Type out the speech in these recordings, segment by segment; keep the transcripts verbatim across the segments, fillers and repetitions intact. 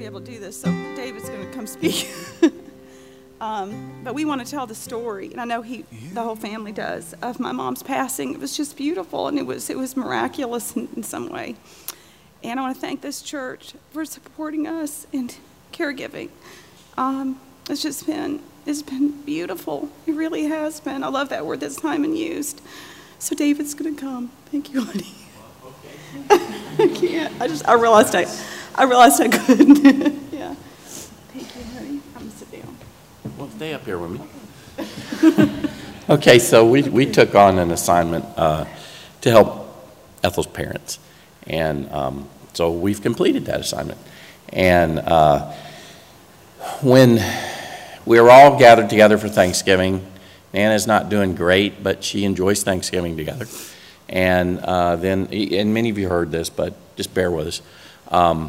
able to do this, so David's going to come speak. um, but we want to tell the story, and I know he, the whole family does, of my mom's passing. It was just beautiful, and it was it was miraculous in, in some way. And I want to thank this church for supporting us in caregiving. Um, it's just been it's been beautiful. It really has been. I love that word that's Simon used. So David's going to come. Thank you, honey. I can't. I just I realized I I realized I couldn't. Yeah. Thank you, honey. I'm gonna sit down. Well, stay up here with me. Okay, so we, we took on an assignment uh, to help Ethel's parents. And um, so we've completed that assignment. And uh, when we were all gathered together for Thanksgiving, Nana's not doing great, but she enjoys Thanksgiving together. And uh, then, and many of you heard this, but just bear with us. Um,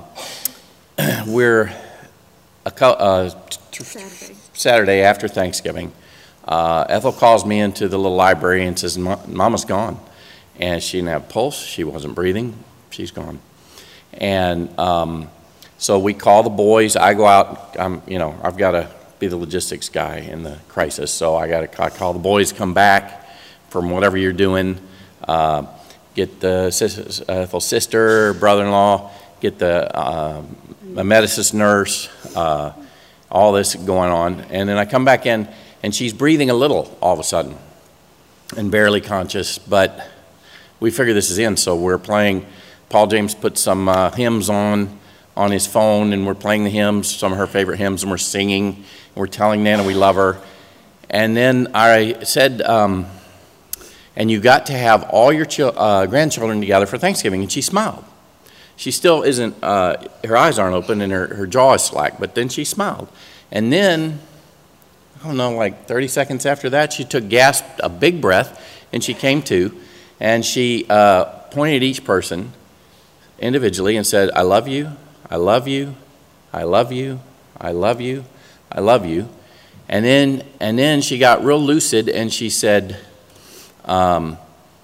we're a co- uh, t- Saturday. Saturday after Thanksgiving. Uh, Ethel calls me into the little library and says, Mama's gone. And she didn't have a pulse. She wasn't breathing. She's gone. And um, so we call the boys. I go out. I'm, you know, I've got to be the logistics guy in the crisis. So I got to call the boys, come back from whatever you're doing. Uh, get the sis- Ethel's sister, brother-in-law, get the uh, a medicist nurse, uh, all this going on. And then I come back in, and she's breathing a little all of a sudden and barely conscious, but we figure this is in, so we're playing. Paul James put some uh, hymns on on his phone, and we're playing the hymns, some of her favorite hymns, and we're singing, and we're telling Nana we love her. And then I said, um, and you got to have all your ch- uh, grandchildren together for Thanksgiving, and she smiled. She still isn't, uh, her eyes aren't open, and her, her jaw is slack, but then she smiled. And then, I don't know, like thirty seconds after that, she took, gasped a big breath, and she came to, and she uh, pointed at each person individually and said, I love you, I love you, I love you, I love you, I love you. And then, and then she got real lucid, and she said, Um,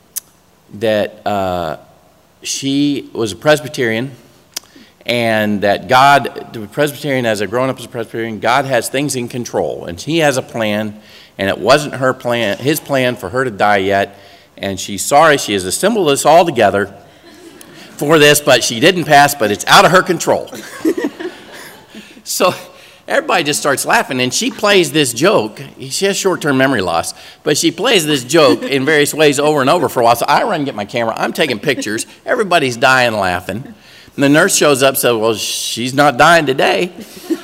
that uh, she was a Presbyterian, and that God, the Presbyterian, as a grown up as a Presbyterian, God has things in control, and He has a plan, and it wasn't her plan, His plan for her to die yet, and she's sorry. She has assembled us all together for this, but she didn't pass, but it's out of her control. So everybody just starts laughing, and she plays this joke. She has short-term memory loss, but she plays this joke in various ways over and over for a while. So I run and get my camera. I'm taking pictures. Everybody's dying laughing. And the nurse shows up and says, well, she's not dying today.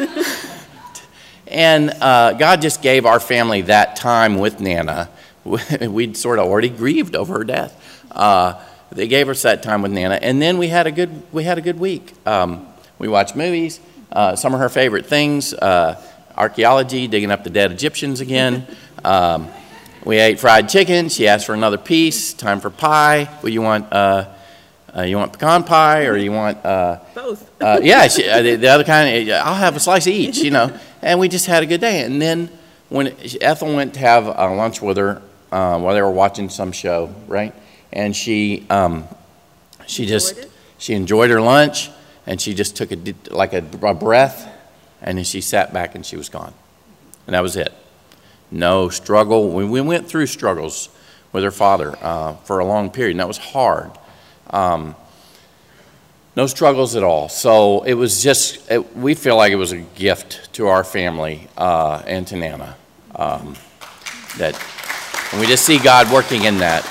And uh, God just gave our family that time with Nana. We'd sort of already grieved over her death. Uh, they gave us that time with Nana, and then we had a good we had a good week. Um, we watched movies. Uh, some of her favorite things, uh, archaeology, digging up the dead Egyptians again. Um, we ate fried chicken. She asked for another piece. Time for pie. Well, you want uh, uh, you want pecan pie, or you want uh, Both? Uh, yeah, she, uh, the, the other kind. I'll have a slice of each, you know. And we just had a good day. And then when Ethel went to have uh, lunch with her uh, while they were watching some show, right? And she um, she just Enjoyed it? she enjoyed her lunch. And she just took a, like a, a breath, and then she sat back and she was gone. And that was it. No struggle. We, we went through struggles with her father uh, for a long period, and that was hard. Um, no struggles at all. So it was just, it, we feel like it was a gift to our family uh, and to Nana. Um, that, and we just see God working in that.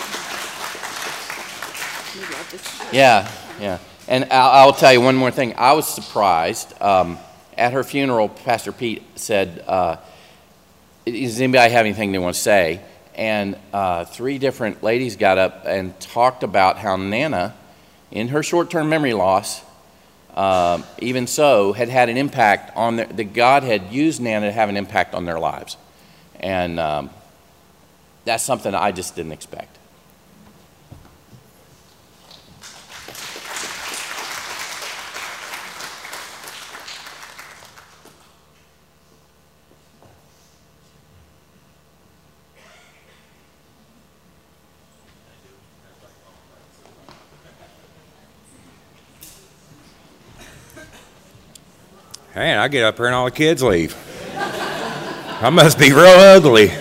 Yeah, yeah. And I'll, I'll tell you one more thing. I was surprised. Um, at her funeral, Pastor Pete said, uh, does anybody have anything they want to say? And uh, three different ladies got up and talked about how Nana, in her short-term memory loss, uh, even so, had had an impact on their, that God had used Nana to have an impact on their lives. And um, that's something I just didn't expect. Man, I get up here and all the kids leave. I must be real ugly.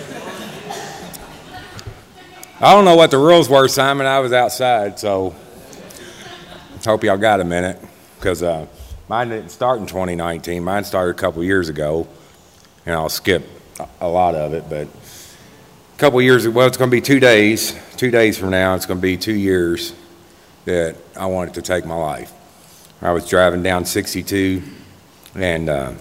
I don't know what the rules were, Simon. I was outside, so hope y'all got a minute, because uh, mine didn't start in twenty nineteen. Mine started a couple years ago, and I'll skip a lot of it, but a couple years ago, well, it's going to be two days. Two days from now, it's going to be two years that I wanted to take my life. I was driving down sixty-two, and uh,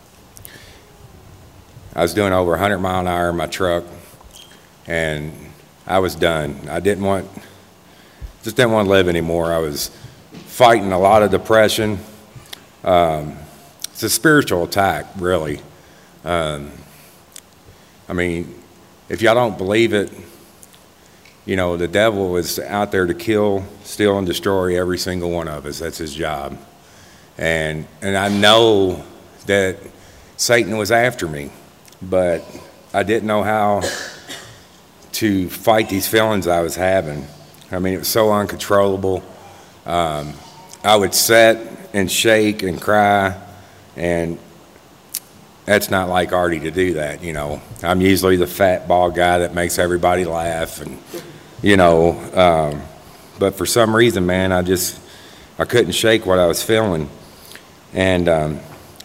I was doing over one hundred mile an hour in my truck, and I was done. I didn't want, just didn't want to live anymore. I was fighting a lot of depression. Um, it's a spiritual attack, really. Um, I mean, if y'all don't believe it, you know, the devil is out there to kill, steal, and destroy every single one of us. That's his job. And and I know that Satan was after me, but I didn't know how to fight these feelings I was having. I mean, it was so uncontrollable. Um, I would sit and shake and cry, and that's not like Artie to do that, you know. I'm usually the fat, bald guy that makes everybody laugh, and, you know. Um, but for some reason, man, I just, I couldn't shake what I was feeling. And um,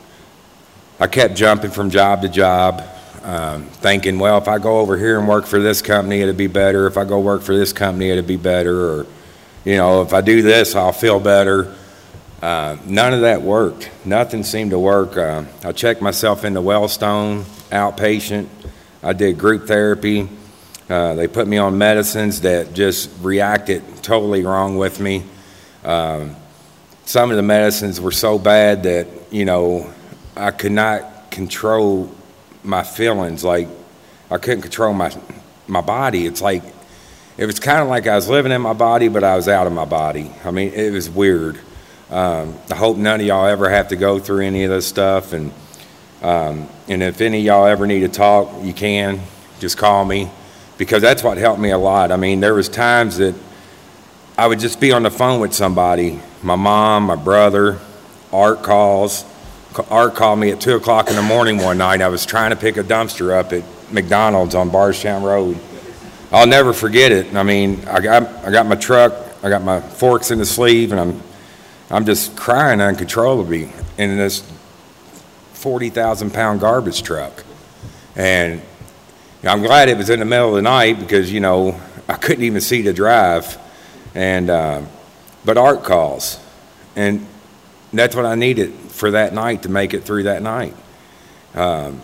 I kept jumping from job to job, um, thinking, well, if I go over here and work for this company, it'll be better. If I go work for this company, it'll be better. Or, you know, if I do this, I'll feel better. Uh, none of that worked. Nothing seemed to work. Uh, I checked myself into Wellstone, outpatient. I did group therapy. Uh, they put me on medicines that just reacted totally wrong with me. Um, some of the medicines were so bad that, you know, I could not control my feelings. Like, I couldn't control my my body. It's like, it was kind of like I was living in my body, but I was out of my body. I mean, it was weird. Um, I hope none of y'all ever have to go through any of this stuff. And um, and if any of y'all ever need to talk, you can. Just call me, because that's what helped me a lot. I mean, there was times that I would just be on the phone with somebody, my mom, my brother. Art calls. Art called me at two o'clock in the morning one night. I was trying to pick a dumpster up at McDonald's on Bardstown Road. I'll never forget it. I mean, I got I got my truck, I got my forks in the sleeve, and I'm I'm just crying uncontrollably in this forty thousand pound garbage truck. And I'm glad it was in the middle of the night, because, you know, I couldn't even see to drive. And uh, but Art calls, and that's what I needed for that night to make it through that night. Um,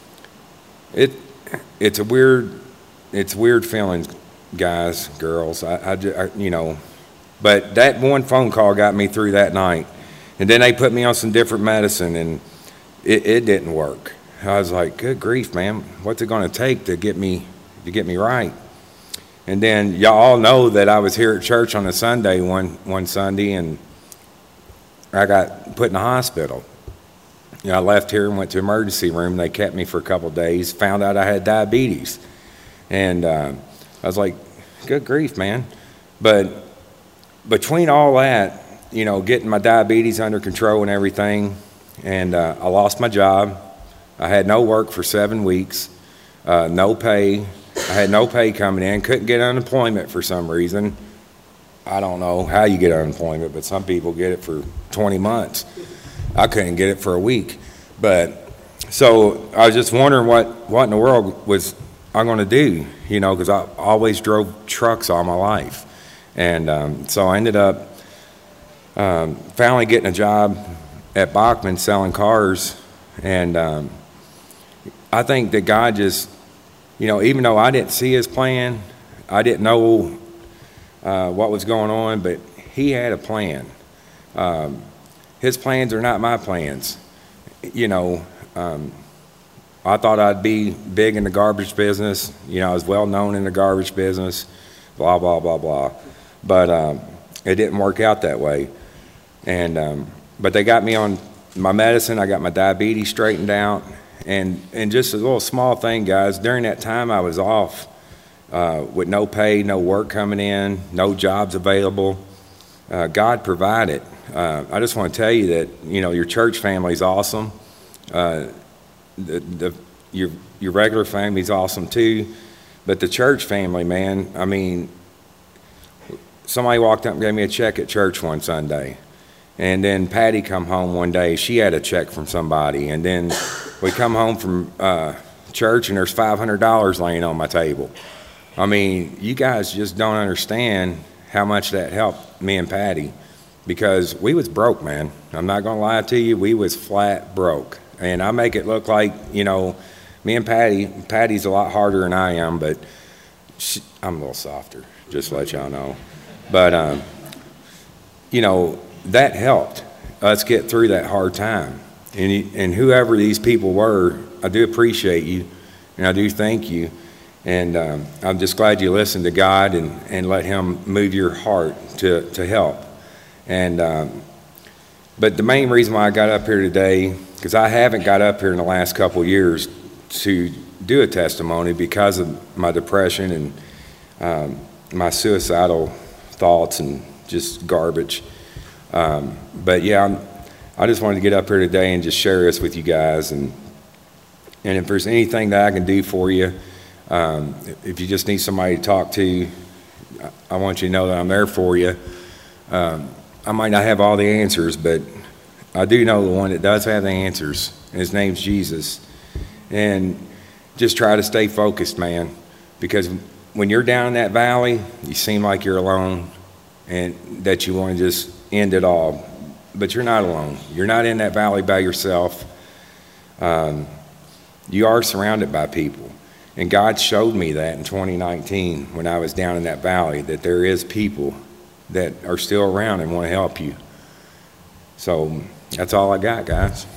it it's a weird it's weird feelings, guys, girls. I, I, I you know. But that one phone call got me through that night. And then they put me on some different medicine, and it, it didn't work. I was like, good grief, man, what's it going to take to get me to get me right? And then y'all all know that I was here at church on a Sunday, one, one Sunday, and I got put in the hospital. You know, I left here and went to emergency room. They kept me for a couple of days, found out I had diabetes. And uh, I was like, good grief, man. But between all that, you know, getting my diabetes under control and everything, and uh, I lost my job. I had no work for seven weeks, uh, no pay. I had no pay coming in, couldn't get unemployment for some reason. I don't know how you get unemployment, but some people get it for twenty months. I couldn't get it for a week. But so I was just wondering what, what in the world was I going to do, you know, because I always drove trucks all my life. And um, so I ended up um, finally getting a job at Bachman selling cars. And um, I think that God just, you know, even though I didn't see his plan, I didn't know uh, what was going on, but he had a plan. Um, his plans are not my plans. You know, um, I thought I'd be big in the garbage business. You know, I was well known in the garbage business, blah, blah, blah, blah. But um, it didn't work out that way. And um, but they got me on my medicine. I got my diabetes straightened out. And, and just a little small thing, guys, during that time I was off uh, with no pay, no work coming in, no jobs available. uh, God provided. Uh, I just want to tell you that, you know, your church family is awesome. Uh, the, the, your, your regular family is awesome too. But the church family, man, I mean, somebody walked up and gave me a check at church one Sunday. And then Patty come home one day, she had a check from somebody. And then we come home from uh, church and there's five hundred dollars laying on my table. I mean, you guys just don't understand how much that helped me and Patty, because we was broke, man. I'm not gonna lie to you, we was flat broke. And I make it look like, you know, me and Patty, Patty's a lot harder than I am, but she, I'm a little softer, just to let y'all know. But, um, you know, that helped us get through that hard time. And, and whoever these people were, I do appreciate you, and I do thank you. And um, I'm just glad you listened to God and, and let him move your heart to, to help. And um, but the main reason why I got up here today, because I haven't got up here in the last couple of years to do a testimony because of my depression and um, my suicidal thoughts and just garbage. Um, but yeah, I'm, I just wanted to get up here today and just share this with you guys. And and if there's anything that I can do for you, um, if you just need somebody to talk to, I want you to know that I'm there for you. Um, I might not have all the answers, but I do know the one that does have the answers, and his name's Jesus. And just try to stay focused, man, because when you're down in that valley, you seem like you're alone and that you want to just end it all. But you're not alone. You're not in that valley by yourself. Um, you are surrounded by people. And God showed me that in twenty nineteen when I was down in that valley, that there is people that are still around and want to help you. So that's all I got, guys.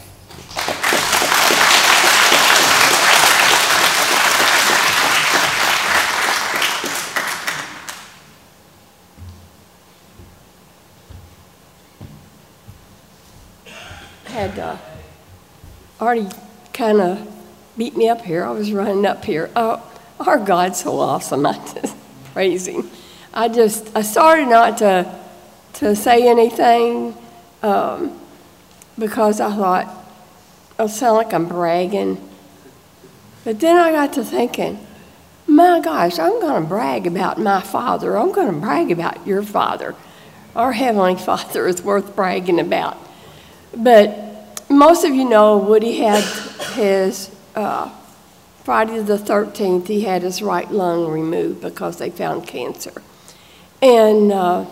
Had uh, already kind of beat me up here. I was running up here. Oh, our God's so awesome. I just praise him. I just, I started not to to say anything um, because I thought, it'll sound like I'm bragging. But then I got to thinking, my gosh, I'm going to brag about my Father. I'm going to brag about your Father. Our Heavenly Father is worth bragging about. But most of you know Woody had his, uh, Friday the thirteenth, he had his right lung removed because they found cancer. And uh,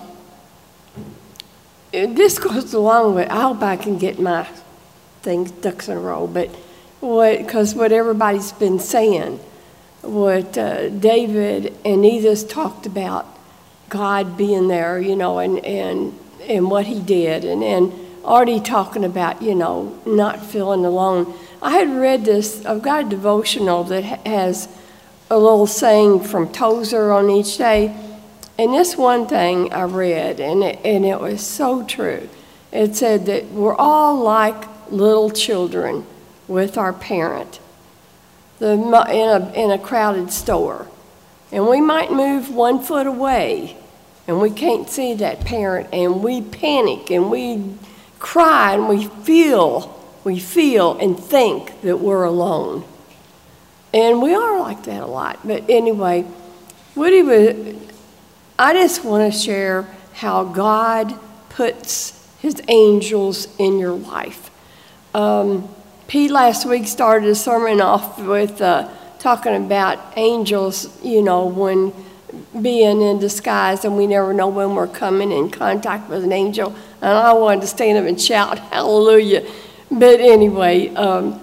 this goes along with, I hope I can get my things ducks in a row, but what, because what everybody's been saying, what uh, David and Edith talked about, God being there, you know, and, and, and what he did, and, and Artie talking about, you know, not feeling alone. I had read this, I've got a devotional that has a little saying from Tozer on each day. And this one thing I read, and it, and it was so true. It said that we're all like little children with our parent the, in, a, in a crowded store. And we might move one foot away, and we can't see that parent, and we panic, and we cry, and we feel, we feel and think that we're alone. And we are like that a lot. But anyway, Woody was... I just want to share how God puts his angels in your life. Um, Pete last week started a sermon off with uh, talking about angels, you know, when being in disguise, and we never know when we're coming in contact with an angel. And I wanted to stand up and shout, hallelujah. But anyway, um,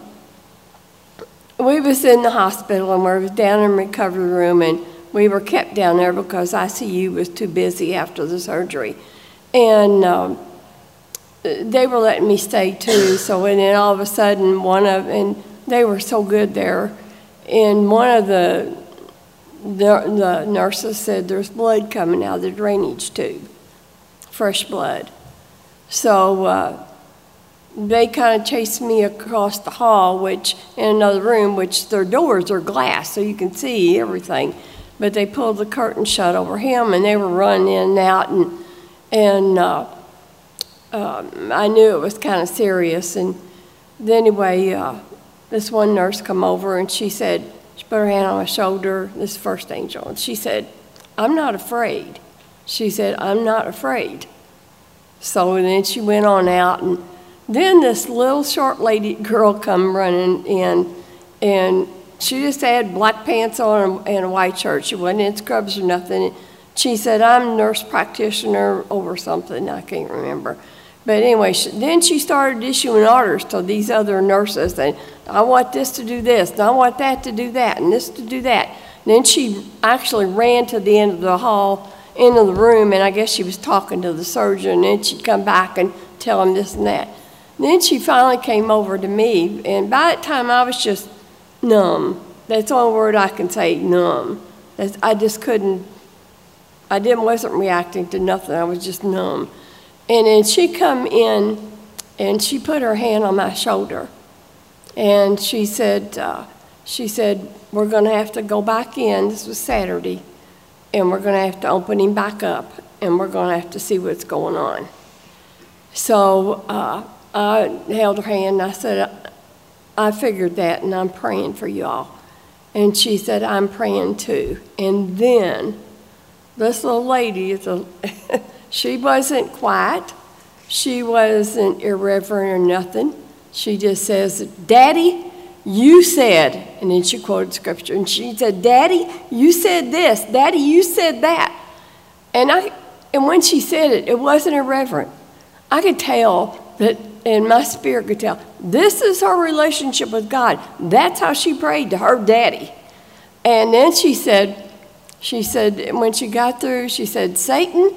we was in the hospital, and we was down in the recovery room, and we were kept down there because I C U was too busy after the surgery. And um, they were letting me stay too. So and then all of a sudden, one of, and they were so good there, and one of the, the, the nurses said there's blood coming out of the drainage tube, fresh blood. So uh, they kind of chased me across the hall, which in another room, which their doors are glass, so you can see everything. But they pulled the curtain shut over him, and they were running in and out, and And uh, um, I knew it was kind of serious. And anyway, uh, this one nurse come over and she said, she put her hand on my shoulder, this first angel, and she said, I'm not afraid. She said, I'm not afraid. So then she went on out, and then this little short lady girl come running in, and she just had black pants on and a white shirt. She wasn't in scrubs or nothing. She said, I'm a nurse practitioner over something, I can't remember. But anyway, she, then she started issuing orders to these other nurses, and I want this to do this, and I want that to do that, and this to do that. And then she actually ran to the end of the hall, into the room, and I guess she was talking to the surgeon, and then she'd come back and tell him this and that. And then she finally came over to me, and by that time I was just numb. That's the only word I can say, numb. That's, I just couldn't, I didn't, wasn't reacting to nothing. I was just numb. And then she come in, and she put her hand on my shoulder, and she said, uh, she said, we're going to have to go back in. This was Saturday. And we're going to have to open him back up, and we're going to have to see what's going on. So uh, I held her hand, and I said, I figured that, and I'm praying for y'all. And she said, I'm praying too. And then this little lady, she wasn't quiet. She wasn't irreverent or nothing. She just says, Daddy, you said, and then she quoted scripture, and she said, Daddy, you said this. Daddy, you said that. And I, and when she said it, it wasn't irreverent. I could tell that, and my spirit could tell, this is her relationship with God. That's how she prayed to her daddy. And then she said, she said, when she got through, she said, Satan,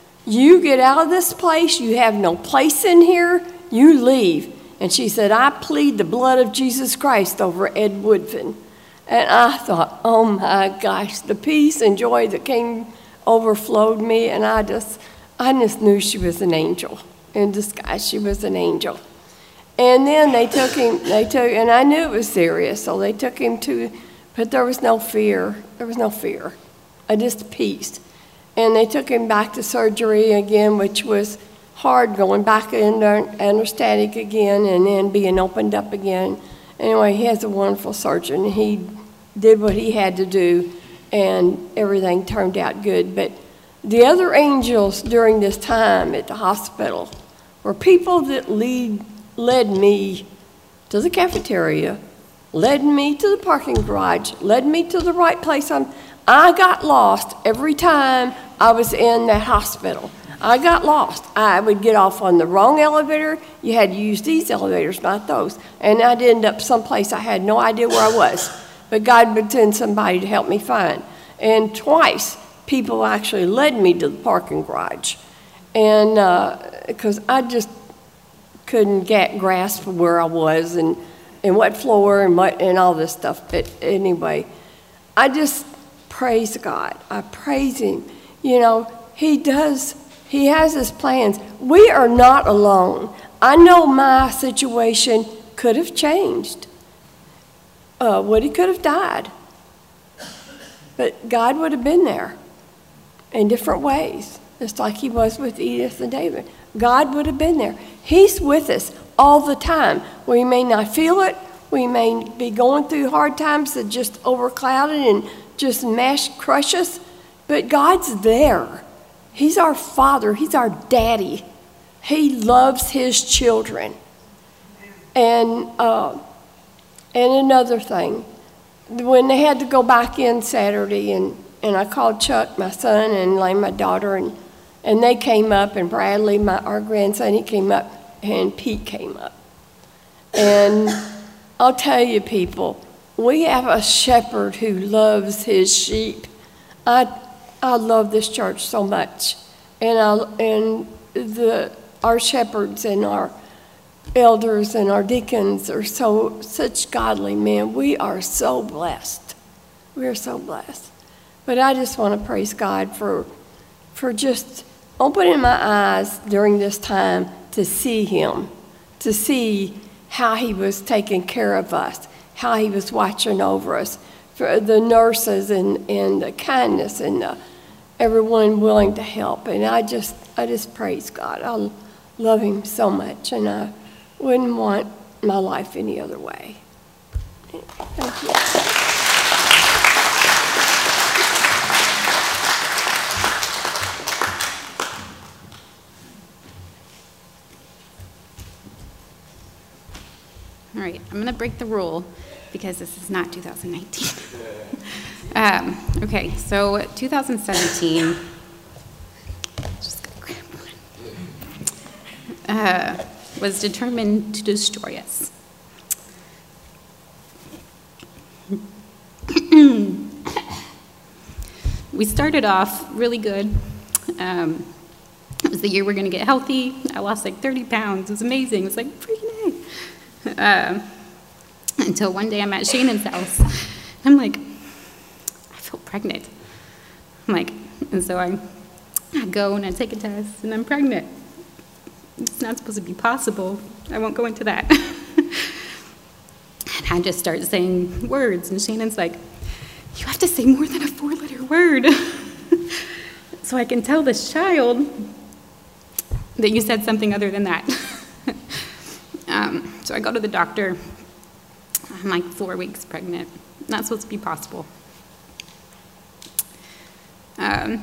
you get out of this place. You have no place in here. You leave. And she said, I plead the blood of Jesus Christ over Ed Woodfin. And I thought, oh my gosh, the peace and joy that came overflowed me. And I just, I just knew she was an angel. In disguise, she was an angel. And then they took him, they took, and I knew it was serious, so they took him to, but there was no fear. There was no fear. I just peace. And they took him back to surgery again, which was hard, going back into anesthetic again and then being opened up again. Anyway, he has a wonderful surgeon. He did what he had to do, and everything turned out good. But the other angels during this time at the hospital were people that lead, led me to the cafeteria, led me to the parking garage, led me to the right place. I'm, I got lost every time I was in that hospital. I got lost. I would get off on the wrong elevator. You had to use these elevators, not those. And I'd end up someplace I had no idea where I was. But God would send somebody to help me find. And twice, people actually led me to the parking garage. And because uh, I just couldn't get grasp of where I was and, and what floor and, what, and all this stuff. But anyway, I just praise God. I praise Him. You know, He does... He has his plans. We are not alone. I know my situation could have changed. Uh, Woody could have died. But God would have been there in different ways, just like he was with Edith and David. God would have been there. He's with us all the time. We may not feel it. We may be going through hard times that just overclouded and just mash, crush us. But God's there. He's our Father. He's our Daddy. He loves his children. And uh, and another thing, when they had to go back in Saturday, and, and I called Chuck, my son, and Elaine, my daughter, and, and they came up, and Bradley, my, our grandson, he came up, and Pete came up. And I'll tell you, people, we have a shepherd who loves his sheep. I I love this church so much, and I, and the our shepherds and our elders and our deacons are so such godly men. We are so blessed. We are so blessed. But I just want to praise God for for just opening my eyes during this time to see Him, to see how He was taking care of us, how He was watching over us, for the nurses and, and the kindness and the everyone willing to help. And I just, I just praise God. I love him so much, and I wouldn't want my life any other way. Thank you. All right, I'm going to break the rule because this is not two thousand nineteen. um, okay, so two thousand seventeen, just gonna grab one, uh, was determined to destroy us. We started off really good. Um, it was the year we're going to get healthy. I lost like thirty pounds. It was amazing. It was like, freaking A. Um, until one day I'm at Shannon's house. I'm like, I feel pregnant. I'm like, and so I, I go and I take a test and I'm pregnant. It's not supposed to be possible. I won't go into that. And I just start saying words, and Shannon's like, you have to say more than a four-letter word so I can tell this child that you said something other than that. um, so I go to the doctor. I'm like four weeks pregnant. Not supposed to be possible. Um,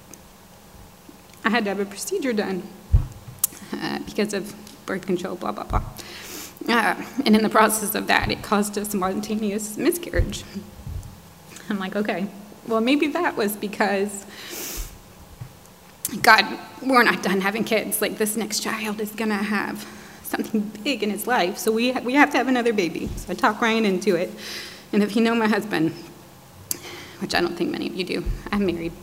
I had to have a procedure done uh, because of birth control, blah, blah, blah. Uh, and in the process of that, it caused a spontaneous miscarriage. I'm like, okay, well, maybe that was because, God, we're not done having kids. Like, this next child is going to have something big in his life, so we, ha- we have to have another baby. So I talk Ryan into it. And if you know my husband, which I don't think many of you do, I'm married.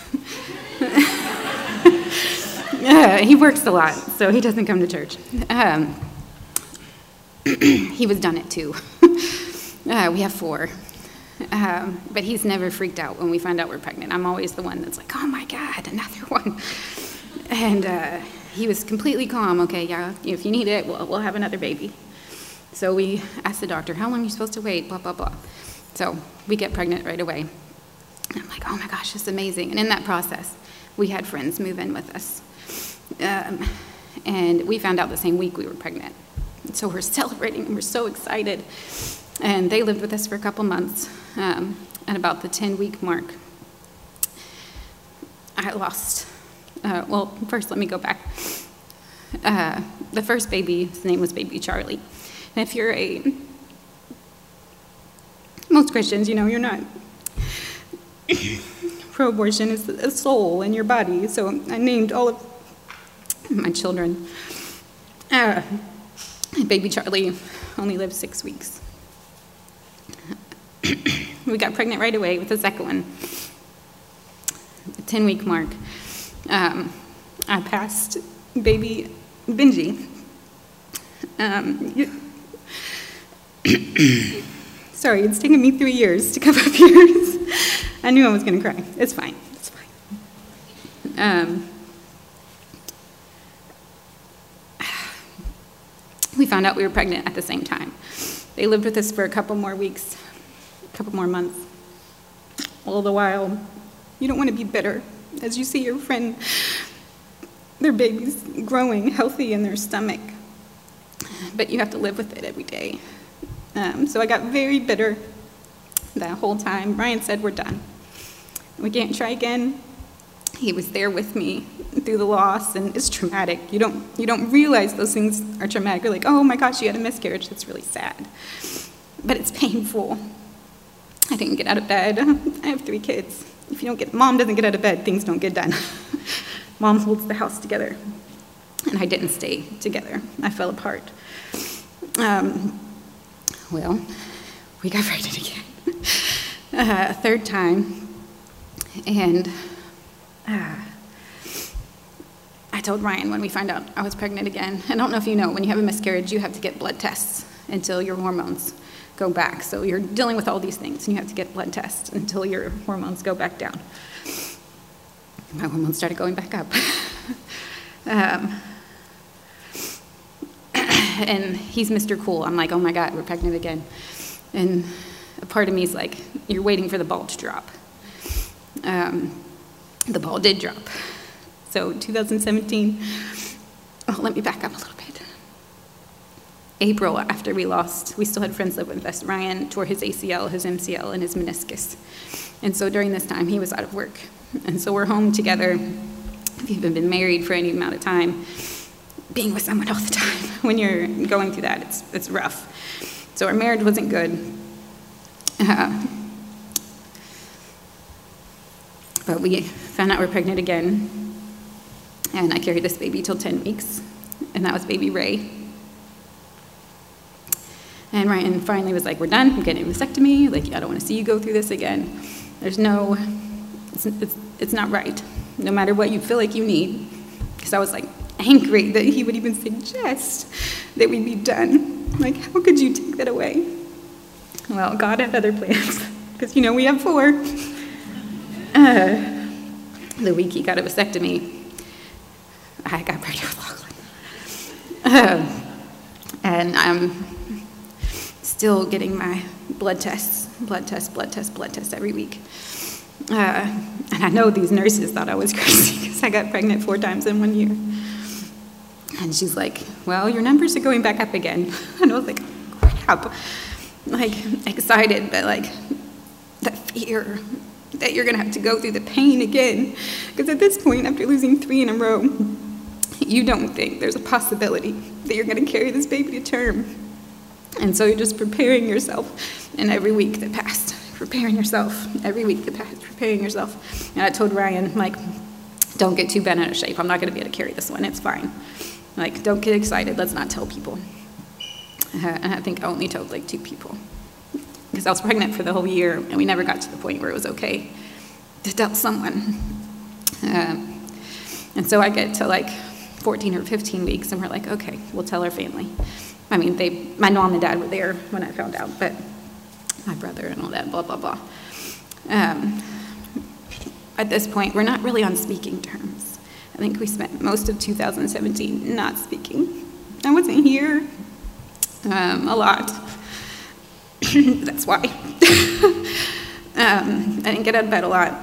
uh, he works a lot, so he doesn't come to church. Um, he was done it too. uh, we have four. Um, but he's never freaked out when we find out we're pregnant. I'm always the one that's like, oh my God, another one. And uh, he was completely calm. Okay, yeah, if you need it, we'll, we'll have another baby. So we asked the doctor, how long are you supposed to wait, blah, blah, blah. So we get pregnant right away. And I'm like, oh my gosh, this is amazing. And in that process, we had friends move in with us. Um, and we found out the same week we were pregnant. So we're celebrating and we're so excited. And they lived with us for a couple months. Um, at about the ten-week mark, I lost, uh, well, first let me go back. Uh, the first baby, his name was baby Charlie. And if you're a, most Christians, you know, you're not pro-abortion, is a soul in your body. So I named all of my children. Uh, baby Charlie only lived six weeks. We got pregnant right away with the second one, the ten-week mark. Um, I passed baby Benji. Um, you, sorry, it's taken me three years to come up here. I knew I was going to cry. It's fine. It's fine. Um, we found out we were pregnant at the same time. They lived with us for a couple more weeks. A couple more months. All the while, you don't want to be bitter as you see your friend, their baby's growing healthy in their stomach, but you have to live with it every day. Um, so I got very bitter that whole time. Ryan said, we're done. We can't try again. He was there with me through the loss, and it's traumatic. You don't, you don't realize those things are traumatic. You're like, oh my gosh, you had a miscarriage. That's really sad. But it's painful. I didn't get out of bed. I have three kids. If you don't get, mom doesn't get out of bed, things don't get done. Mom holds the house together. And I didn't stay together. I fell apart. Um, well, we got pregnant again. uh, a third time. And uh, I told Ryan when we found out I was pregnant again. I don't know if you know, when you have a miscarriage, you have to get blood tests until your hormones go back. So you're dealing with all these things, and you have to get blood tests until your hormones go back down. My hormones started going back up. um, and he's Mister Cool. I'm like, oh my God, we're pregnant again. And a part of me is like, you're waiting for the ball to drop. Um, the ball did drop. So two thousand seventeen, oh, let me back up a little bit. April, after we lost, we still had friends live with us. Ryan tore his A C L, his M C L, and his meniscus. And so during this time, he was out of work. And so we're home together. If you've been married for any amount of time, being with someone all the time, when you're going through that, it's it's rough. So our marriage wasn't good. Uh, but we found out we're pregnant again. And I carried this baby till ten weeks. And that was baby Ray. And Ryan finally was like, we're done, I'm getting a vasectomy, like, I don't want to see you go through this again. There's no, it's, it's, it's not right, no matter what you feel like you need. Because I was like angry that he would even suggest that we be done. Like, how could you take that away? Well, God had other plans, because, you know, we have four. Uh, the week he got a vasectomy, I got pregnant with Lachlan. Uh, and I'm still getting my blood tests, blood tests, blood tests, blood tests every week. Uh, and I know these nurses thought I was crazy because I got pregnant four times in one year. And she's like, well, your numbers are going back up again. And I was like, crap. Like, excited, but like, the fear that you're going to have to go through the pain again. Because at this point, after losing three in a row, you don't think there's a possibility that you're going to carry this baby to term. And so you're just preparing yourself, and every week that passed, preparing yourself, every week that passed, preparing yourself. And I told Ryan, like, don't get too bent out of shape. I'm not going to be able to carry this one. It's fine. Like, don't get excited. Let's not tell people. Uh, and I think I only told, like, two people. Because I was pregnant for the whole year, and we never got to the point where it was okay to tell someone. Uh, and so I get to, like, fourteen or fifteen weeks, and we're like, okay, we'll tell our family. I mean, they, my mom and dad were there when I found out, but my brother and all that, blah, blah, blah. Um, at this point, we're not really on speaking terms. I think we spent most of two thousand seventeen not speaking. I wasn't here um, a lot. That's why. um, I didn't get out of bed a lot.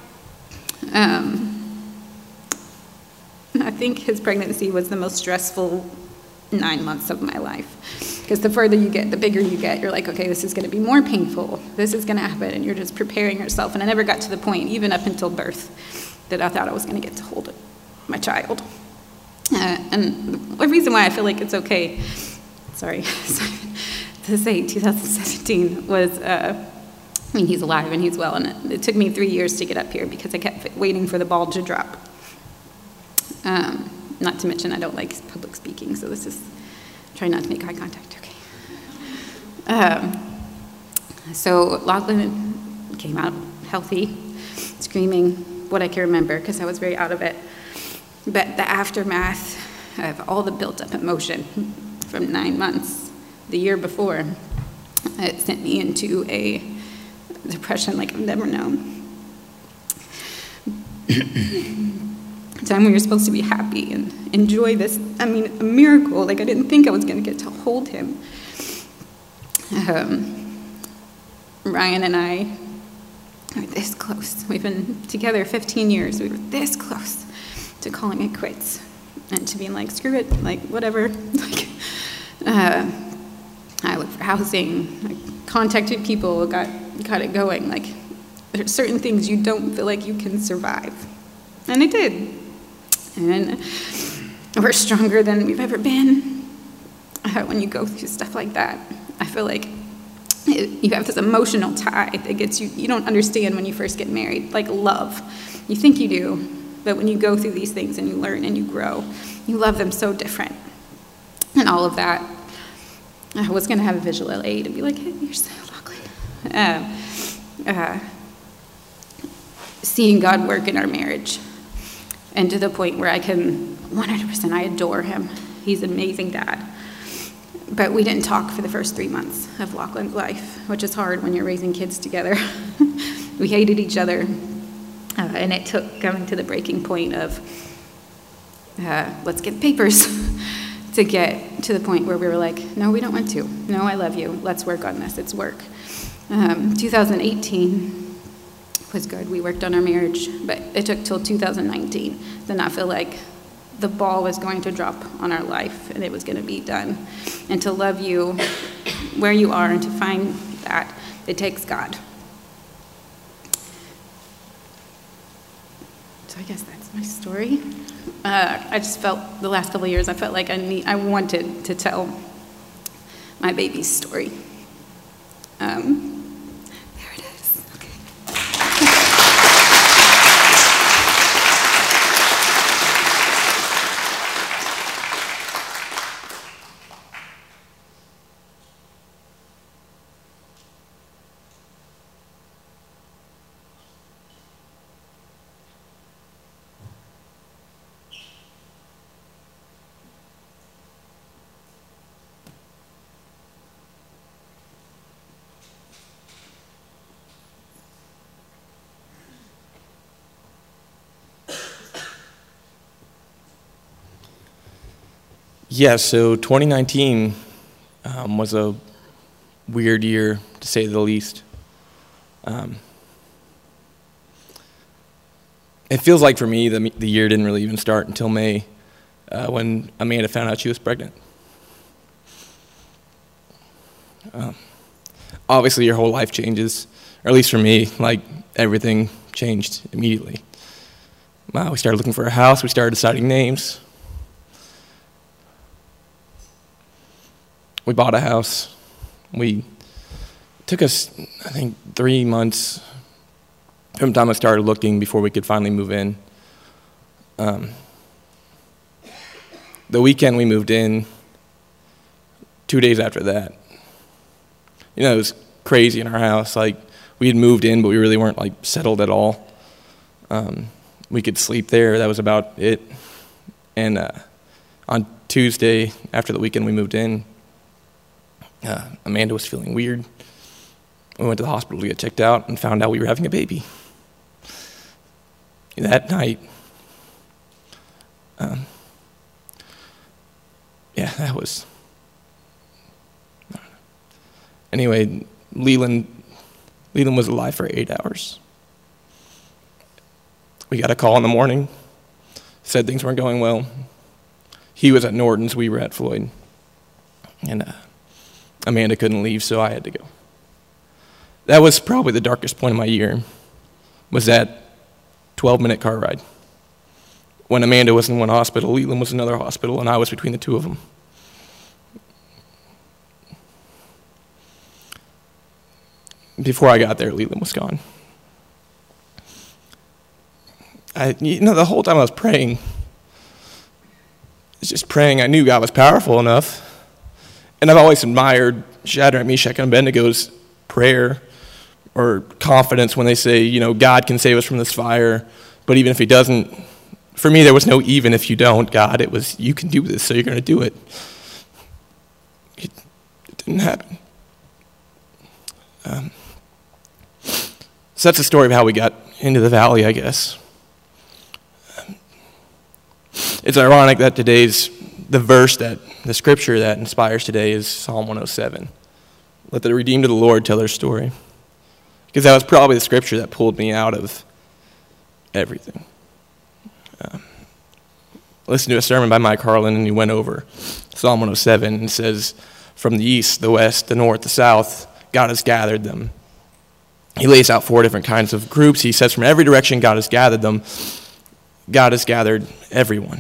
Um, I think his pregnancy was the most stressful nine months of my life. Because the further you get, the bigger you get. You're like, okay, this is going to be more painful. This is going to happen. And you're just preparing yourself. And I never got to the point, even up until birth, that I thought I was going to get to hold my child. Uh, and the reason why I feel like it's okay, sorry, to say two thousand seventeen was, uh, I mean, he's alive and he's well. And it, it took me three years to get up here because I kept waiting for the ball to drop. Um, Not to mention I don't like public speaking, so this is, try not to make eye contact, okay. Um, so Lachlan came out healthy, screaming, what I can remember, because I was very out of it. But the aftermath of all the built-up emotion from nine months, the year before, it sent me into a depression like I've never known. Time when you're supposed to be happy and enjoy this, I mean, a miracle. Like, I didn't think I was going to get to hold him. Um, Ryan and I are this close. We've been together fifteen years. We were this close to calling it quits and to being like, screw it, like, whatever. Like, uh, I looked for housing, I contacted people, got, got it going. Like, there's certain things you don't feel like you can survive. And I did. And we're stronger than we've ever been. Uh, when you go through stuff like that, I feel like it, you have this emotional tie that gets you, you don't understand when you first get married, like love. You think you do, but when you go through these things and you learn and you grow, you love them so different. And all of that, I was going to have a visual aid and be like, hey, you're so Lachlan. Uh, uh, seeing God work in our marriage. And to the point where I can, one hundred percent, I adore him. He's an amazing dad. But we didn't talk for the first three months of Lachlan's life, which is hard when you're raising kids together. We hated each other. Uh, and it took coming to the breaking point of, uh, let's get papers, to get to the point where we were like, no, we don't want to. No, I love you. Let's work on this. It's work. Um, two thousand eighteen, was good. We worked on our marriage, but it took till two thousand nineteen. Then I feel like the ball was going to drop on our life and it was going to be done. And to love you where you are and to find that, it takes God. So I guess that's my story. Uh, I just felt the last couple of years, I felt like I need, I wanted to tell my baby's story. Um, there it is. Okay. Yeah, so twenty nineteen um, was a weird year, to say the least. Um, it feels like for me, the, the year didn't really even start until May, uh, when Amanda found out she was pregnant. Um, obviously, your whole life changes, or at least for me, like everything changed immediately. Uh, we started looking for a house, we started deciding names. We bought a house. We it took us, I think, three months from the time I started looking before we could finally move in. Um, the weekend we moved in, two days after that, you know, it was crazy in our house. Like, we had moved in, but we really weren't, like, settled at all. Um, we could sleep there. That was about it. And uh, on Tuesday, after the weekend we moved in, Uh, Amanda was feeling weird. We went to the hospital to get checked out and found out we were having a baby. That night, um, yeah, that was, I don't know. Anyway, Leland, Leland was alive for eight hours. We got a call in the morning, said things weren't going well. He was at Norton's, we were at Floyd. And uh, Amanda couldn't leave, so I had to go. That was probably the darkest point of my year, was that twelve-minute car ride. When Amanda was in one hospital, Leland was in another hospital, and I was between the two of them. Before I got there, Leland was gone. I, you know, the whole time I was praying, I was just praying, I knew God was powerful enough. And I've always admired Shadrach, Meshach, and Abednego's prayer or confidence when they say, you know, God can save us from this fire, but even if he doesn't, for me there was no even if you don't, God. It was, you can do this, so you're going to do it. It, it didn't happen. Um, so that's the story of how we got into the valley, I guess. Um, it's ironic that today's, the verse that, the scripture that inspires today is Psalm one oh seven. Let the redeemed of the Lord tell their story. Because that was probably the scripture that pulled me out of everything. Um, listen to a sermon by Mike Harlan, and he went over Psalm one oh seven and says, from the east, the west, the north, the south, God has gathered them. He lays out four different kinds of groups. He says from every direction God has gathered them. God has gathered everyone.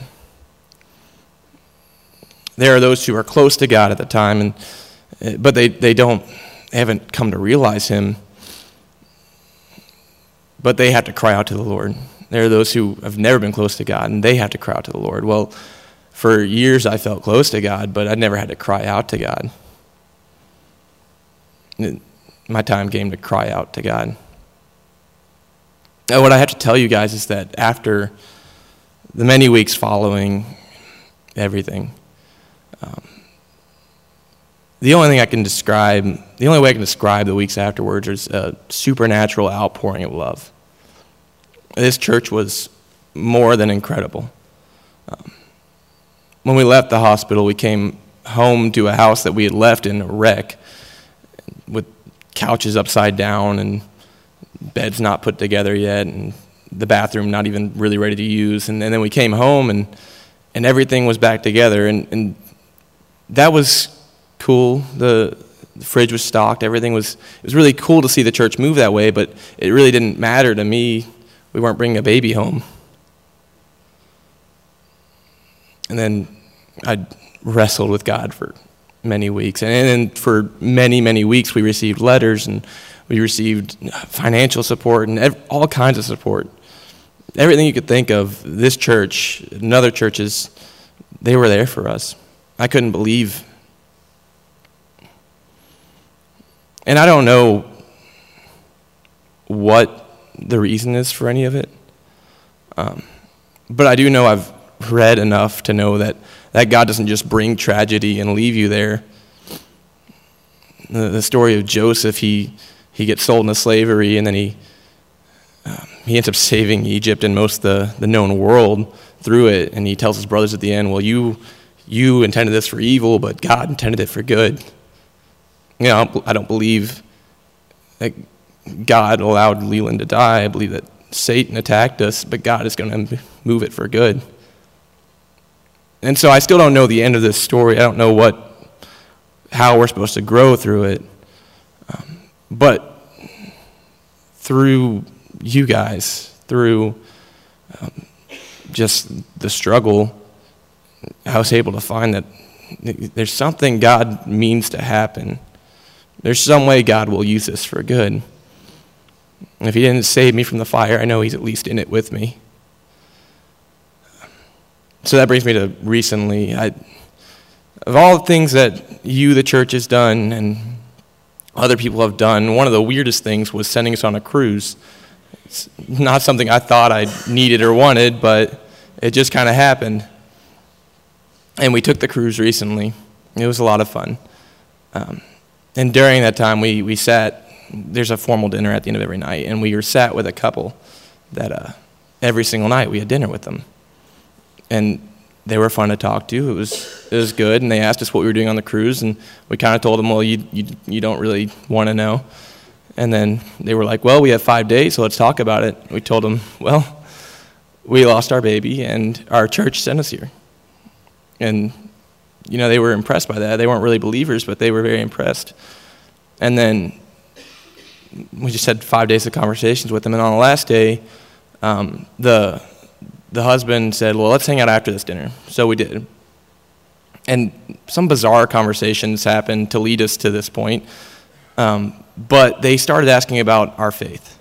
There are those who are close to God at the time, and but they, they don't, they haven't come to realize him. But they have to cry out to the Lord. There are those who have never been close to God, and they have to cry out to the Lord. Well, for years I felt close to God, but I never had to cry out to God. My time came to cry out to God. Now, what I have to tell you guys is that after the many weeks following everything, Um, the only thing I can describe, the only way I can describe the weeks afterwards is a supernatural outpouring of love. This church was more than incredible. Um, when we left the hospital, we came home to a house that we had left in a wreck with couches upside down and bed's not put together yet, and the bathroom not even really ready to use. And, and then we came home, and and everything was back together, and, and that was cool. The, the fridge was stocked. Everything was, it was really cool to see the church move that way, but it really didn't matter to me. We weren't bringing a baby home. And then I wrestled with God for many weeks. And then for many, many weeks, we received letters, and we received financial support and ev- all kinds of support. Everything you could think of, this church and other churches, they were there for us. I couldn't believe. And I don't know what the reason is for any of it. Um, but I do know I've read enough to know that, that God doesn't just bring tragedy and leave you there. The, the story of Joseph, he he gets sold into slavery, and then he um, he ends up saving Egypt and most of the, the known world through it. And he tells his brothers at the end, well, you you intended this for evil, but God intended it for good. You know, I don't, I don't believe that God allowed Leland to die. I believe that Satan attacked us, but God is going to move it for good. And so I still don't know the end of this story. I don't know what, how we're supposed to grow through it. Um, but through you guys, through um, just the struggle, I was able to find that there's something God means to happen. There's some way God will use this for good. And if he didn't save me from the fire, I know he's at least in it with me. So that brings me to recently. I, of all the things that you, the church, has done and other people have done, one of the weirdest things was sending us on a cruise. It's not something I thought I needed or wanted, but it just kind of happened. And we took the cruise recently. It was a lot of fun. Um, and during that time, we, we sat, there's a formal dinner at the end of every night, and we were sat with a couple that uh, every single night we had dinner with them. And they were fun to talk to. It was it was good, and they asked us what we were doing on the cruise, and we kind of told them, well, you you you don't really want to know. And then they were like, well, we have five days, so let's talk about it. We told them, well, we lost our baby, and our church sent us here. And, you know, they were impressed by that. They weren't really believers, but they were very impressed. And then we just had five days of conversations with them, and on the last day, um, the... the husband said, well, let's hang out after this dinner. So we did. And some bizarre conversations happened to lead us to this point. Um, but they started asking about our faith.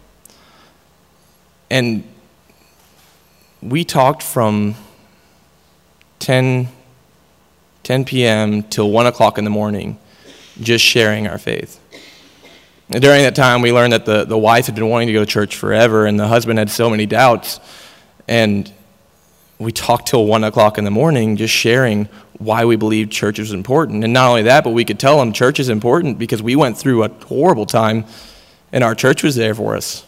And we talked from ten p.m. till one o'clock in the morning, just sharing our faith. And during that time, we learned that the, the wife had been wanting to go to church forever, and the husband had so many doubts. And we talked till one o'clock in the morning, just sharing why we believed church was important. And not only that, but we could tell them church is important because we went through a horrible time, and our church was there for us.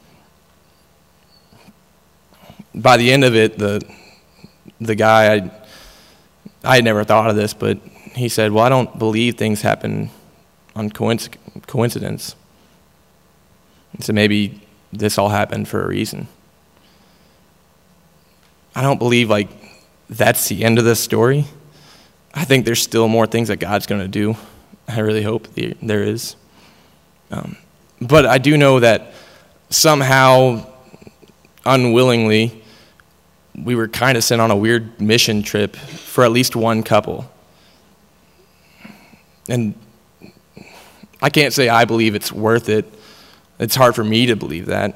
By the end of it, the the guy, I, I had never thought of this, but he said, well, I don't believe things happen on coinc- coincidence. And so maybe this all happened for a reason. I don't believe, like, that's the end of the story. I think there's still more things that God's going to do. I really hope there is. Um, but I do know that somehow, unwillingly, we were kind of sent on a weird mission trip for at least one couple. And I can't say I believe it's worth it. It's hard for me to believe that.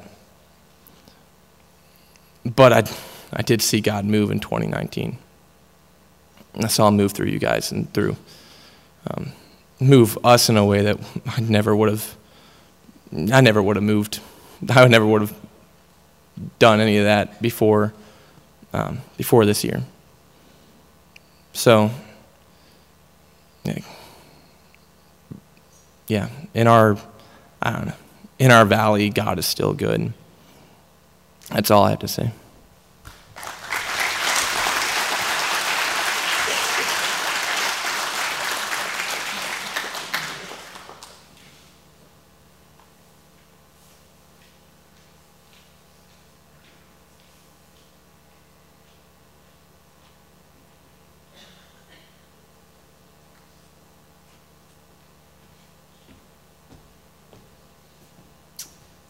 But I... I did see God move in twenty nineteen. I saw him move through you guys and through, um, move us in a way that I never would have, I never would have moved. I never would have done any of that before, um, before this year. So, yeah, yeah, in our, I don't know, in our valley, God is still good. That's all I have to say.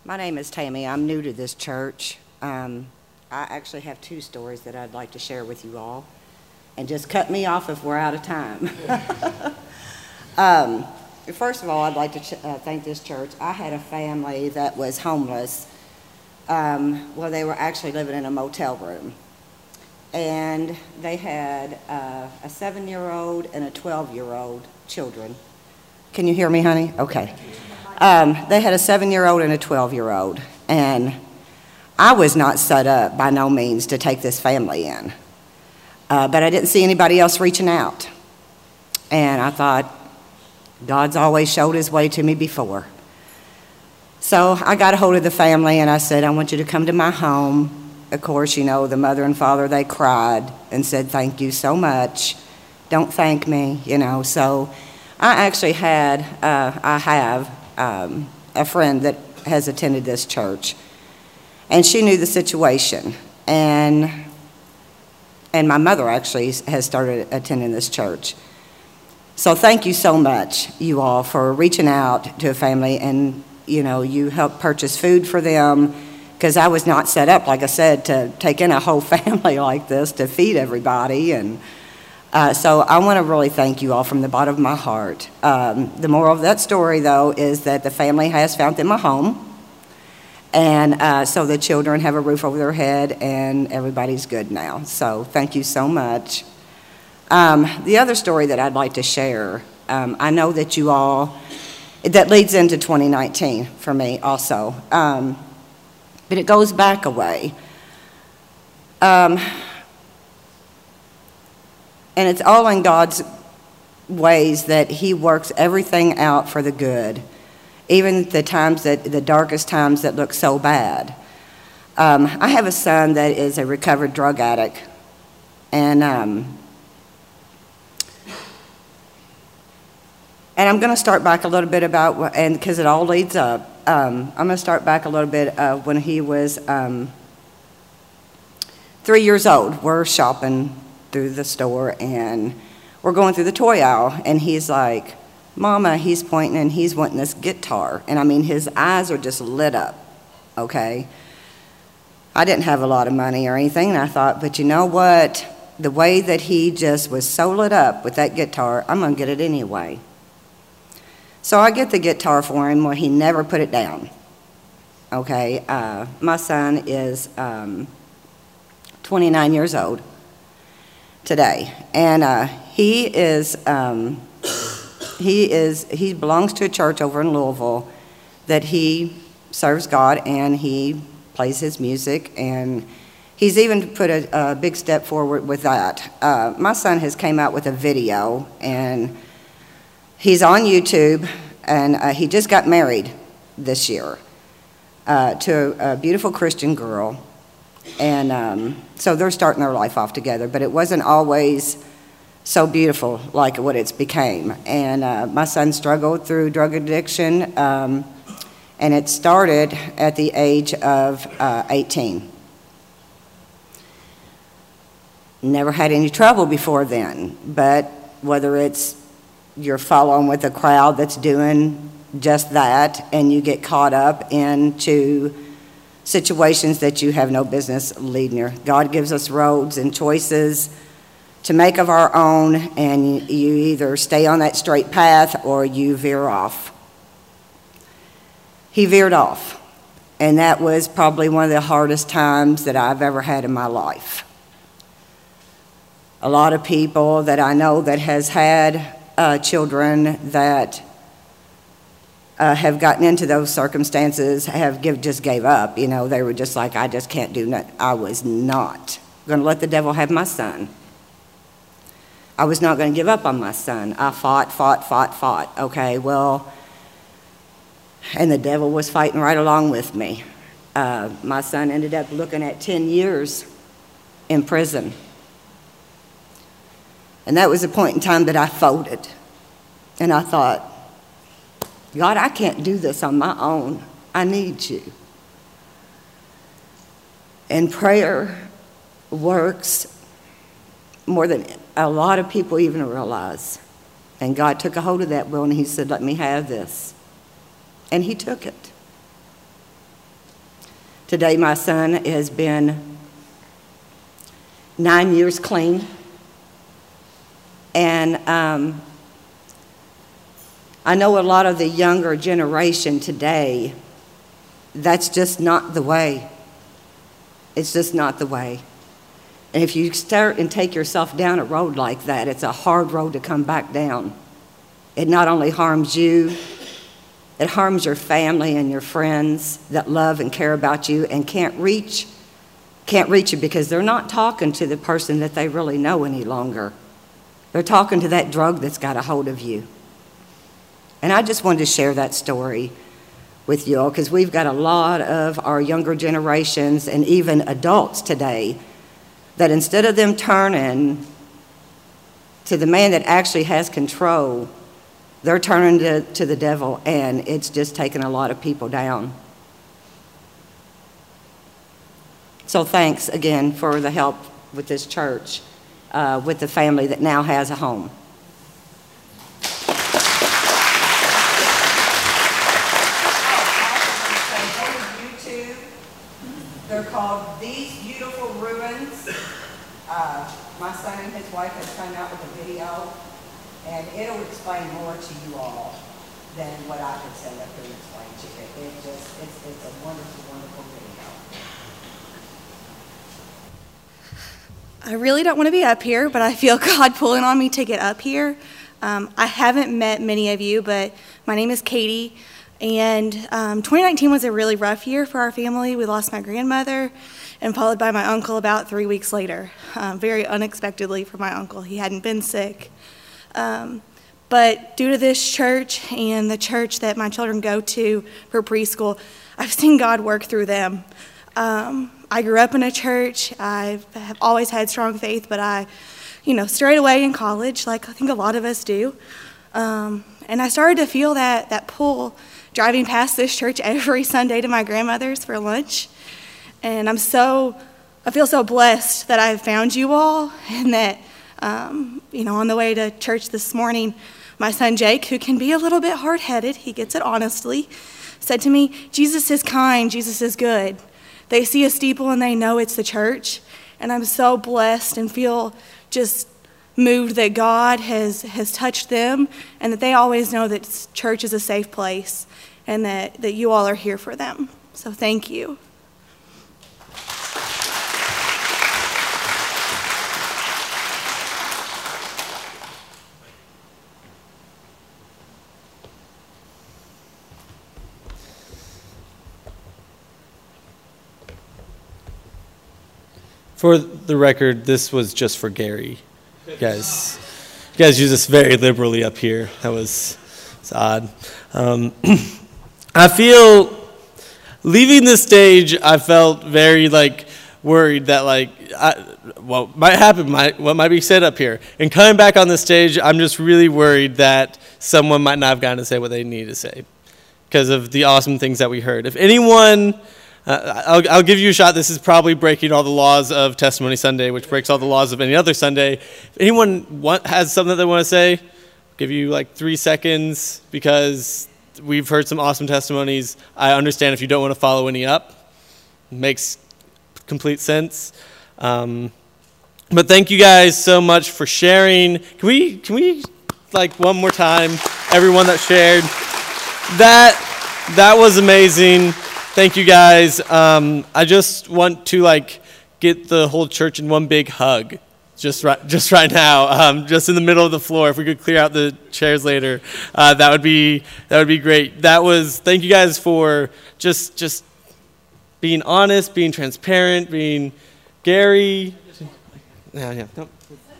My name is Tammy. I'm new to this church. Um, I actually have two stories that I'd like to share with you all. And just cut me off if we're out of time. um, first of all, I'd like to ch- uh, thank this church. I had a family that was homeless. Um, well, they were actually living in a motel room. And they had uh, a seven-year-old and a twelve-year-old children. Can you hear me, honey? Okay. Um, they had a seven-year-old and a twelve-year-old. And I was not set up by no means to take this family in. Uh, but I didn't see anybody else reaching out. And I thought, God's always showed his way to me before. So I got a hold of the family and I said, I want you to come to my home. Of course, you know, the mother and father, they cried and said, thank you so much. Don't thank me, you know. So I actually had, uh, I have um, a friend that has attended this church. And she knew the situation. And And my mother actually has started attending this church. So thank you so much, you all, for reaching out to a family and, you know, you helped purchase food for them because I was not set up, like I said, to take in a whole family like this to feed everybody. And uh, so I want to really thank you all from the bottom of my heart. Um, the moral of that story, though, is that the family has found them a home. And uh, so the children have a roof over their head, and everybody's good now. So thank you so much. Um, the other story that I'd like to share, um, I know that you all, that leads into twenty nineteen for me also, um, but it goes back a way. Um, and it's all in God's ways that he works everything out for the good. Even the times that, the darkest times that look so bad. Um, I have a son that is a recovered drug addict. And, um, and I'm going to start back a little bit about, and because it all leads up, um, I'm going to start back a little bit uh, when he was um, three years old. We're shopping through the store, and we're going through the toy aisle, and he's like, Mama, he's pointing and he's wanting this guitar. And I mean, his eyes are just lit up, okay? I didn't have a lot of money or anything, and I thought, but you know what? The way that he just was so lit up with that guitar, I'm going to get it anyway. So I get the guitar for him. Well, he never put it down, okay? Uh, my son is um, twenty-nine years old today, and uh, he is... Um, He is, he belongs to a church over in Louisville that he serves God and he plays his music, and he's even put a, a big step forward with that. Uh, my son has came out with a video, and he's on YouTube, and uh, he just got married this year uh, to a beautiful Christian girl, and um, so they're starting their life off together, but it wasn't always so beautiful like what it's became. And uh, my son struggled through drug addiction, um, and it started at the age of uh, eighteen. Never had any trouble before then, but whether it's you're following with a crowd that's doing just that and you get caught up into situations that you have no business leading you. God gives us roads and choices to make of our own, and you either stay on that straight path or you veer off. He veered off, and that was probably one of the hardest times that I've ever had in my life. A lot of people that I know that has had uh, children that uh, have gotten into those circumstances have give, just gave up. You know, they were just like, I just can't do nothing. I was not going to let the devil have my son. I was not going to give up on my son. I fought, fought, fought, fought. Okay, well, and the devil was fighting right along with me. Uh, my son ended up looking at ten years in prison. And that was the point in time that I folded. And I thought, God, I can't do this on my own. I need you. And prayer works more than a lot of people even realize. And God took a hold of that will, and he said, let me have this. And he took it. Today, my son has been nine years clean. And um, I know a lot of the younger generation today, that's just not the way. It's just not the way. And if you start and take yourself down a road like that, it's a hard road to come back down. It not only harms you, it harms your family and your friends that love and care about you and can't reach, can't reach you because they're not talking to the person that they really know any longer. They're talking to that drug that's got a hold of you. And I just wanted to share that story with you all because we've got a lot of our younger generations and even adults today that instead of them turning to the man that actually has control, they're turning to, to the devil, and it's just taking a lot of people down. So thanks again for the help with this church, uh, with the family that now has a home. YouTube, they're called These Beautiful Ruins. Uh, my son and his wife have come out with a video, and it'll explain more to you all than what I could say up here and explain to you. It just, it's, it's a wonderful, wonderful video. I really don't want to be up here, but I feel God pulling on me to get up here. Um, I haven't met many of you, but my name is Katie, and um, twenty nineteen was a really rough year for our family. We lost my grandmother, and followed by my uncle about three weeks later, um, very unexpectedly for my uncle. He hadn't been sick. Um, but due to this church and the church that my children go to for preschool, I've seen God work through them. Um, I grew up in a church. I have always had strong faith, but I, you know, strayed away in college, like I think a lot of us do. Um, and I started to feel that that pull driving past this church every Sunday to my grandmother's for lunch. And I'm so, I feel so blessed that I've found you all, and that, um, you know, on the way to church this morning, my son Jake, who can be a little bit hard-headed, he gets it honestly, said to me, Jesus is kind, Jesus is good. They see a steeple and they know it's the church. And I'm so blessed and feel just moved that God has, has touched them, and that they always know that church is a safe place, and that, that you all are here for them. So thank you. For the record, this was just for Gary. You guys, you guys use this very liberally up here. That was it's odd. Um, I feel, leaving the stage, I felt very, like, worried that, like, I, what might happen, might, what might be said up here. And coming back on the stage, I'm just really worried that someone might not have gotten to say what they need to say because of the awesome things that we heard. If anyone... Uh, I'll, I'll give you a shot. This is probably breaking all the laws of Testimony Sunday, which breaks all the laws of any other Sunday. If anyone want, has something that they want to say, I'll give you like three seconds because we've heard some awesome testimonies. I understand if you don't want to follow any up. It makes complete sense. Um, but thank you guys so much for sharing. Can we, can we, like, one more time, everyone that shared? That, that was amazing. Thank you, guys. Um, I just want to, like, get the whole church in one big hug, just right, just right now, um, just in the middle of the floor. If we could clear out the chairs later, uh, that would be that would be great. That was. Thank you guys for just just being honest, being transparent, being Gary. Yeah, yeah. No.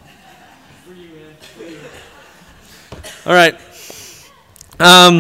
All right. Um.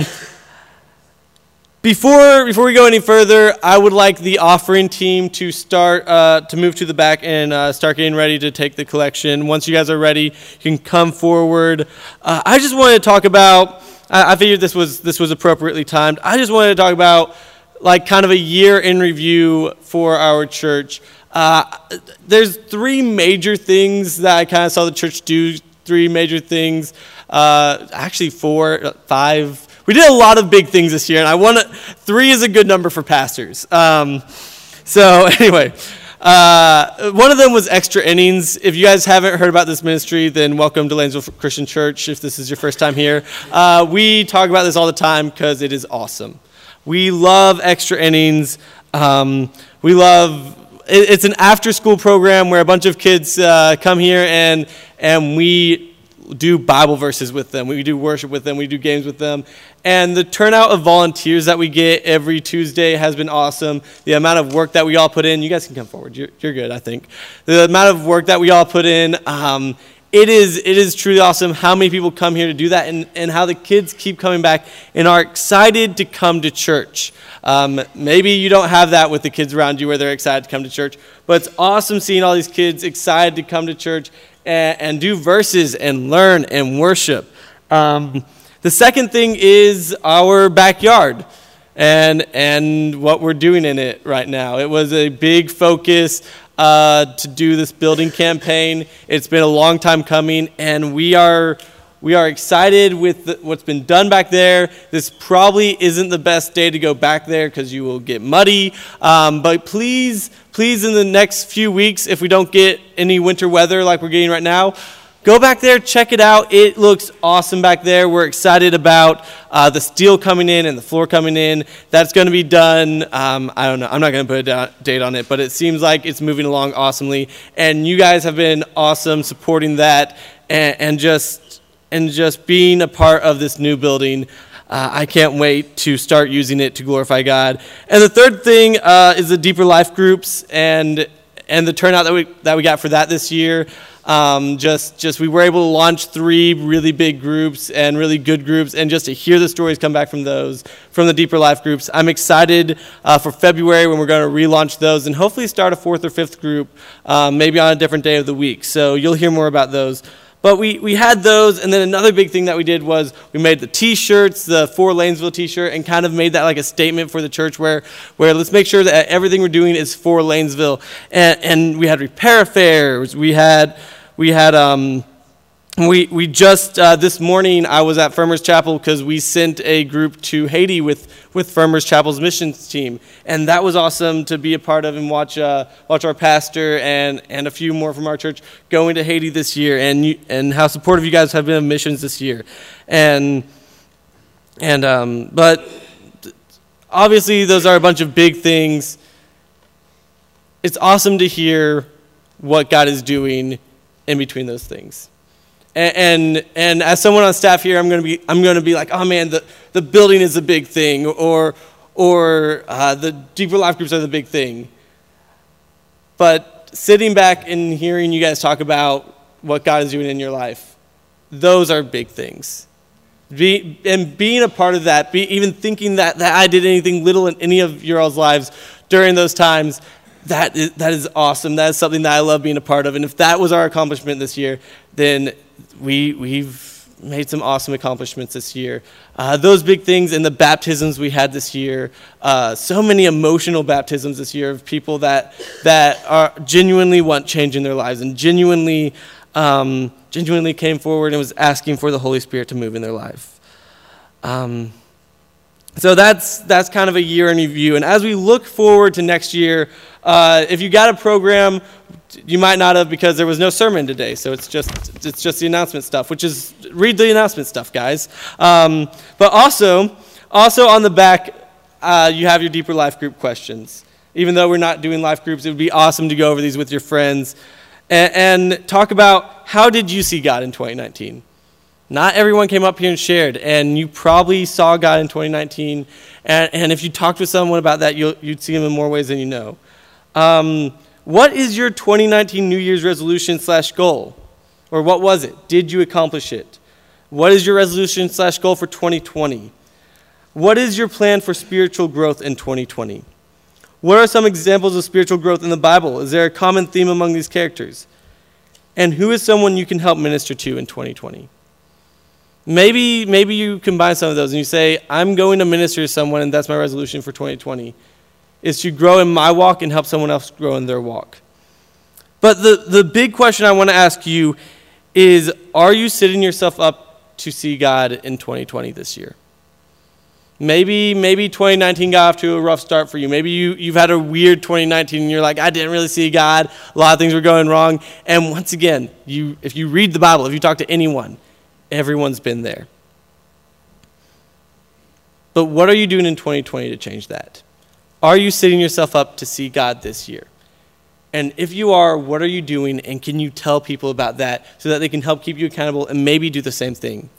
Before before we go any further, I would like the offering team to start uh, to move to the back and uh, start getting ready to take the collection. Once you guys are ready, you can come forward. Uh, I just wanted to talk about. I, I figured this was this was appropriately timed. I just wanted to talk about like kind of a year in review for our church. Uh, there's three major things that I kind of saw the church do. Three major things. Uh, actually, four, five. We did a lot of big things this year, and I want to, three is a good number for pastors. Um, So anyway, uh, one of them was Extra Innings. If you guys haven't heard about this ministry, then welcome to Lanesville Christian Church if this is your first time here. Uh, we talk about this all the time because it is awesome. We love Extra Innings. Um, we love, it, it's an after-school program where a bunch of kids uh, come here and and we do Bible verses with them. We do worship with them. We do games with them. And the turnout of volunteers that we get every Tuesday has been awesome. The amount of work that we all put in, you guys can come forward. You're, you're good, I think. The amount of work that we all put in, um, it is it is truly awesome how many people come here to do that and, and how the kids keep coming back and are excited to come to church. Um, maybe you don't have that with the kids around you where they're excited to come to church, but it's awesome seeing all these kids excited to come to church and, and do verses and learn and worship. Um, the second thing is our backyard and and what we're doing in it right now. It was a big focus uh, to do this building campaign. It's been a long time coming, and we are we are excited with the, what's been done back there. This probably isn't the best day to go back there because you will get muddy. Um, but please, please, in the next few weeks, if we don't get any winter weather like we're getting right now, go back there, check it out. It looks awesome back there. We're excited about uh, the steel coming in and the floor coming in. That's going to be done. Um, I don't know. I'm not going to put a da- date on it, but it seems like it's moving along awesomely. And you guys have been awesome supporting that and, and just and just being a part of this new building. Uh, I can't wait to start using it to glorify God. And the third thing uh, is the Deeper Life groups and and the turnout that we that we got for that this year. Um, just, just we were able to launch three really big groups and really good groups, and just to hear the stories come back from those, from the Deeper Life groups. I'm excited uh, for February when we're going to relaunch those and hopefully start a fourth or fifth group, um, maybe on a different day of the week. So you'll hear more about those. But we, we had those, and then another big thing that we did was we made the T-shirts, the For Lanesville T-shirt, and kind of made that like a statement for the church where, where let's make sure that everything we're doing is for Lanesville. And, and we had repair fairs. We had we had um, we we just uh, this morning I was at Farmers Chapel because we sent a group to Haiti with with Farmers Chapel's missions team, and that was awesome to be a part of and watch uh, watch our pastor and, and a few more from our church going to Haiti this year, and you, and how supportive you guys have been of missions this year, and and um, but obviously those are a bunch of big things. It's awesome to hear what God is doing in between those things. And, and and as someone on staff here, I'm going to be I'm going to be like, oh man, the, the building is a big thing, or or uh, the Deeper Life groups are the big thing. But sitting back and hearing you guys talk about what God is doing in your life, those are big things. Be, and being a part of that, be, even thinking that, that I did anything little in any of your all's lives during those times, that is, that is awesome. That is something that I love being a part of. And if that was our accomplishment this year, then we, we've made some awesome accomplishments this year. Uh, those big things and the baptisms we had this year, uh, so many emotional baptisms this year of people that that are genuinely want change in their lives and genuinely um, genuinely came forward and was asking for the Holy Spirit to move in their life. Um, so that's that's kind of a year in review. And as we look forward to next year, uh, if you got a program, you might not have because there was no sermon today. So it's just it's just the announcement stuff, which is read the announcement stuff, guys. Um, but also, also on the back, uh, you have your Deeper Life group questions. Even though we're not doing life groups, it would be awesome to go over these with your friends and, and talk about how did you see God in twenty nineteen. Not everyone came up here and shared, and you probably saw God in twenty nineteen. And, and if you talked with someone about that, you'll, you'd see him in more ways than you know. Um, what is your twenty nineteen New Year's resolution slash goal? Or what was it? Did you accomplish it? What is your resolution slash goal for twenty twenty? What is your plan for spiritual growth in twenty twenty? What are some examples of spiritual growth in the Bible? Is there a common theme among these characters? And who is someone you can help minister to in twenty twenty? Maybe maybe you combine some of those and you say, I'm going to minister to someone, and that's my resolution for twenty twenty, is to grow in my walk and help someone else grow in their walk. But the, the big question I want to ask you is, are you setting yourself up to see God in twenty twenty this year? Maybe maybe twenty nineteen got off to a rough start for you. Maybe you, you've had a weird twenty nineteen and you're like, I didn't really see God. A lot of things were going wrong. And once again, you if you read the Bible, if you talk to anyone, everyone's been there. But what are you doing in twenty twenty to change that? Are you setting yourself up to see God this year? And if you are, what are you doing? And can you tell people about that so that they can help keep you accountable and maybe do the same thing?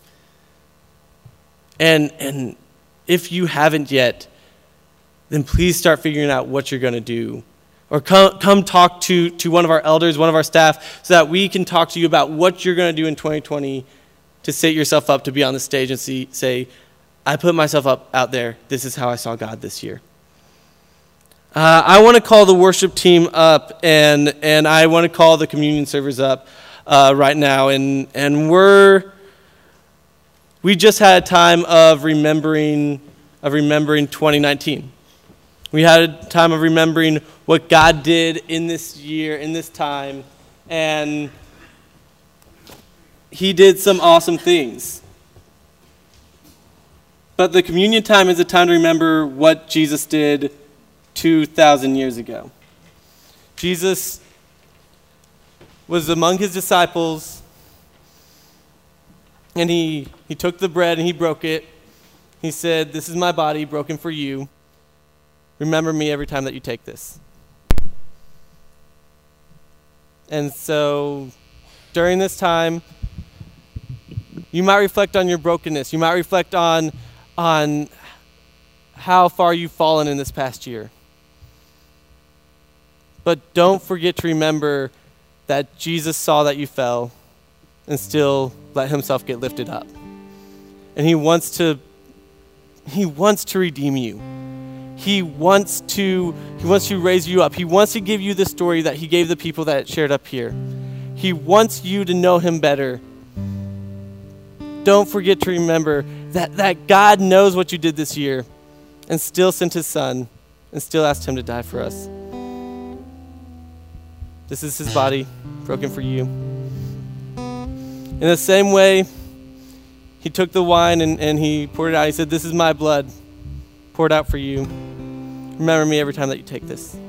And and if you haven't yet, then please start figuring out what you're going to do. Or come come talk to, to one of our elders, one of our staff, so that we can talk to you about what you're going to do in twenty twenty to set yourself up to be on the stage and see, say, I put myself up out there. This is how I saw God this year. Uh, I want to call the worship team up, and and I want to call the communion servers up uh, right now. And and we're we just had a time of remembering of remembering twenty nineteen. We had a time of remembering what God did in this year, in this time, and He did some awesome things. But the communion time is a time to remember what Jesus did two thousand years ago. Jesus was among his disciples, and he, he took the bread and he broke it. He said, this is my body broken for you. Remember me every time that you take this. And so during this time, you might reflect on your brokenness. You might reflect on, on how far you've fallen in this past year. But don't forget to remember that Jesus saw that you fell and still let himself get lifted up. And he wants to he wants to redeem you. He wants to he wants to raise you up. He wants to give you the story that he gave the people that shared up here. He wants you to know him better. Don't forget to remember that, that God knows what you did this year and still sent his son and still asked him to die for us. This is his body broken for you. In the same way, he took the wine and, and he poured it out. He said, this is my blood poured out for you. Remember me every time that you take this.